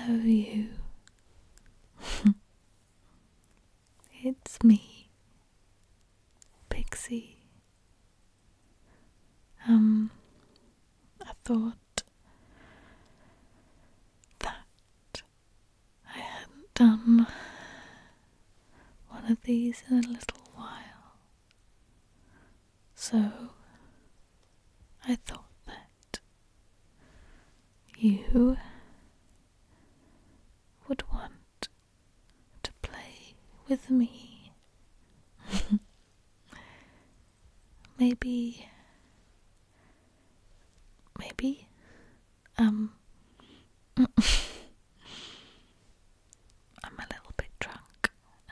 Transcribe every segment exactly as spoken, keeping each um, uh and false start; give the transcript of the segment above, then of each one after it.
Hello, you. It's me, Pixie. Um, I thought that I hadn't done one of these in a little while, so I thought that you would want to play with me. maybe, maybe, um, I'm a little bit drunk,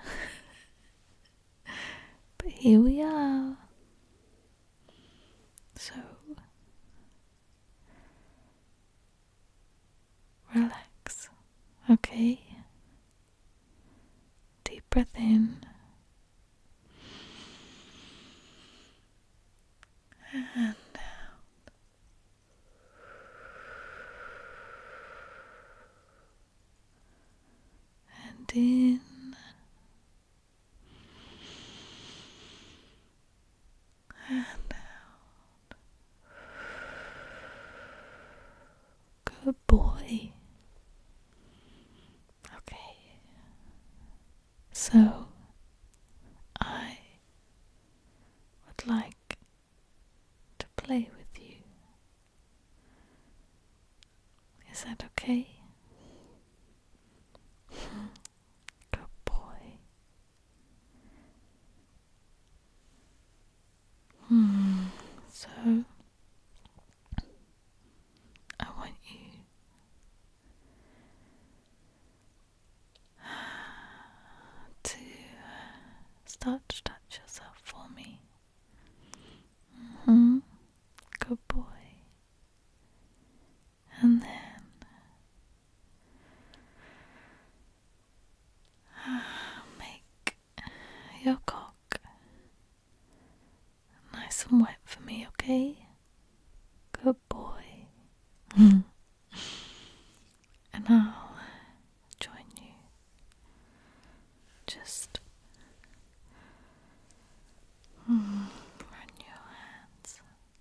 but here we are. So, relax, okay? Deep breath in. And out. And in. And out. Good boy. Okay. So, I would like to play with you. Is that okay? Good boy. Hmm. So, I want you to start to touch yourself for me. Mm-hmm. Good boy. And then make your cock nice and wet for me, okay? Good boy. And I'll join you. Just mm, run your hands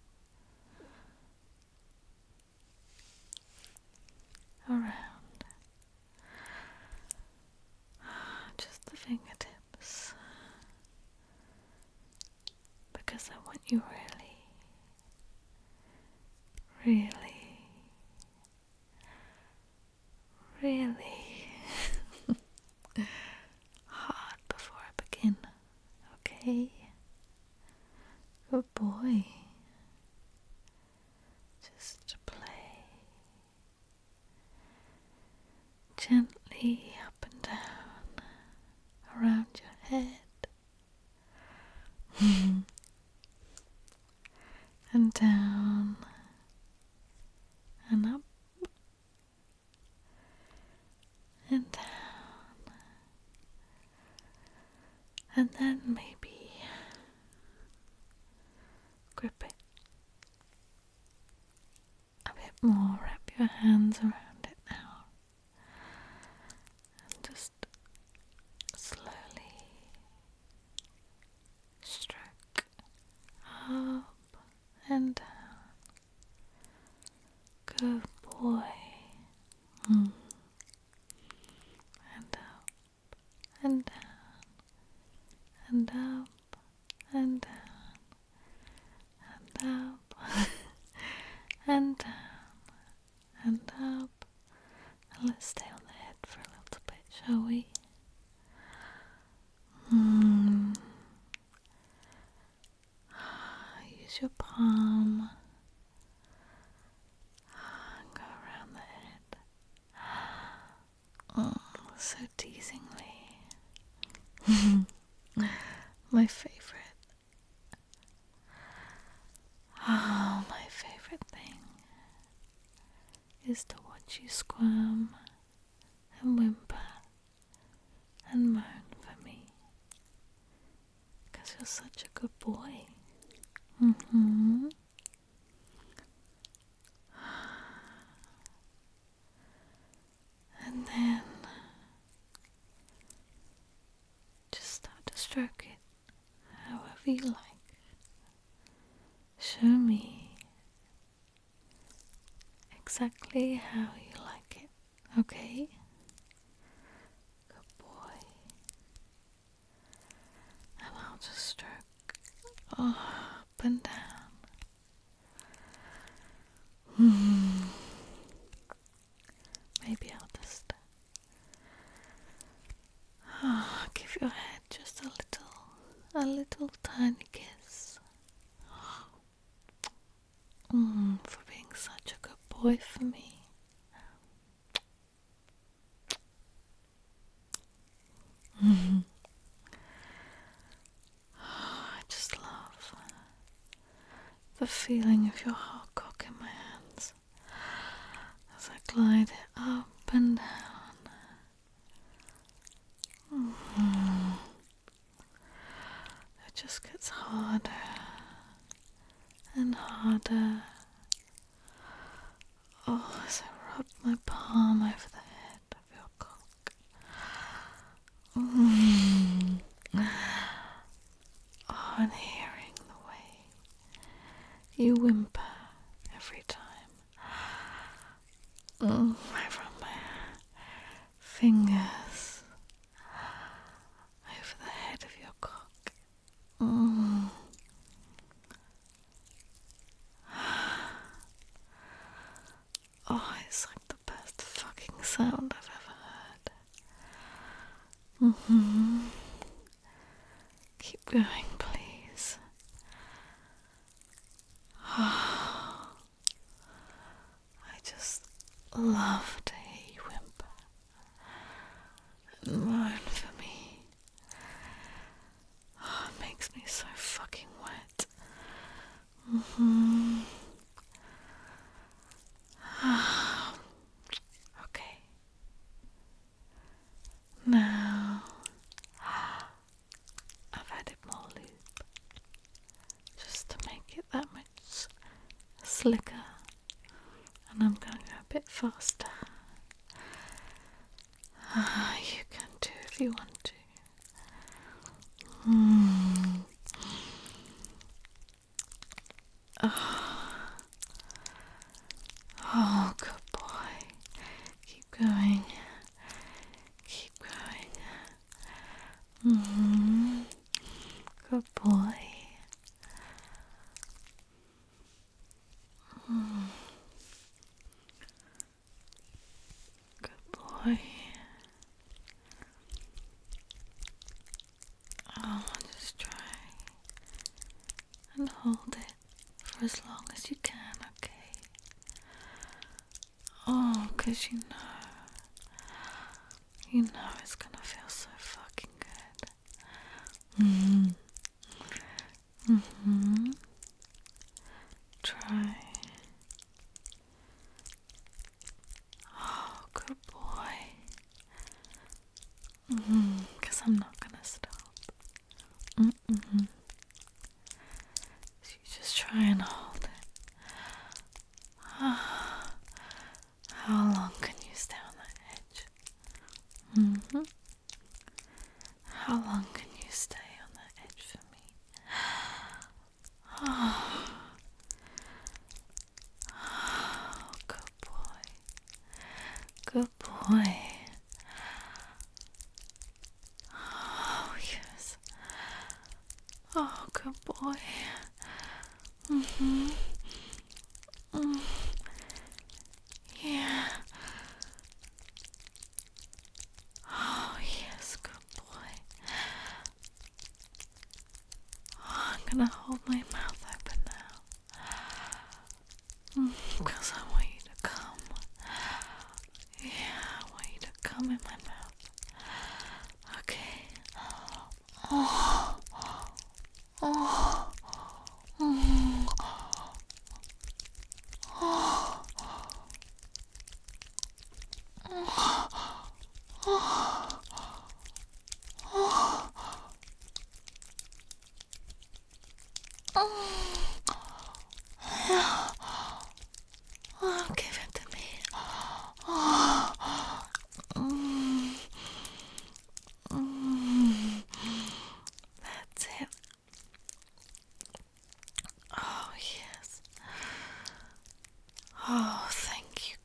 around just the fingertips, because I want you really, really, really hard before I begin, okay? Good boy. Just play gently up and down around your head. And down and up and down, and then maybe grip it a bit more, wrap your hands around it now, and just slowly stroke up and down. Good boy. Mm. And up and down and up and down and up and down and up. And let's stay on the head for a little bit, shall we? Mm. Use your palm. Go around the head. Oh, so teasingly. My favourite. Oh, my favourite thing is to watch you squirm and whimper and moan for me, because you're such a good boy. Mm-hmm. And then exactly how you like it, okay? Good boy. And I'll just stroke oh, up and down. Hmm. Maybe I'll just oh, give your head just a little, a little tiny kiss. Mm, for being such a good boy for me. Mm. Oh, I just love the feeling of your hot cock in my hands as I glide it up and down. Mm. It just gets harder and harder. Oh, as I rub my palm over the head of your cock. Mm. Oh, and hearing the way you whimper every time. Mm. I run my fingers over the head of your cock. Mm. Oh, it's like the best fucking sound I've ever heard. Mm-hmm. Keep going, please. Oh, I just love to hear you whimper and moan for me. Oh, it makes me so fucking wet. Mm-hmm. Okay. Now I've added more lube just to make it that much slicker, and I'm going to go a bit faster. Ah, you can too if you want to. Mm. Oh. Oh, good boy. Keep going. Keep going. Mm-hmm. Good boy. Mm. Good boy. Oh, just try and hold it for as long as you can, okay? Oh, 'cause you know, you know it's gonna feel so fucking good. Mm-hmm. Mm-hmm. Try. Oh, good boy. Mm-hmm. 'Cause I'm not gonna stop. Mm-mm. So you just try and hold it. Ah. How long can you stay on that edge? Mm-hmm. How long can you stay on that edge for me? Oh, oh, good boy. Good boy. Oh, yes. Oh, good boy. Mm-hmm. Mm. Yeah. Oh, yes, good boy. Oh, I'm gonna hold my mouth open now. Mm, because I want you to come. Yeah, I want you to come in my mouth. Okay. Oh. Oh. Mm. Oh. Oh, give it to me. Oh. Mm. Mm. That's it. Oh, yes. Oh, thank you,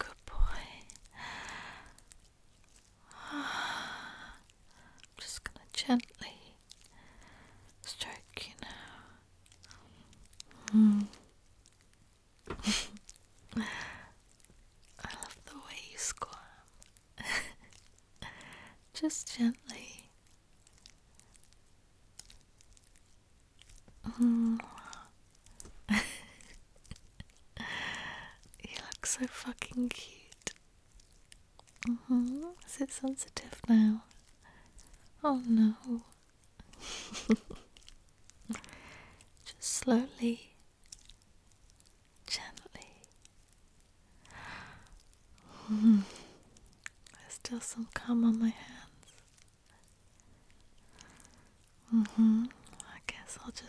Just gently. Mm. You look so fucking cute. Mm-hmm. Is it sensitive now? Oh no. Just slowly, gently. Mm. There's still some cum on my hands. Mm-hmm. I guess I'll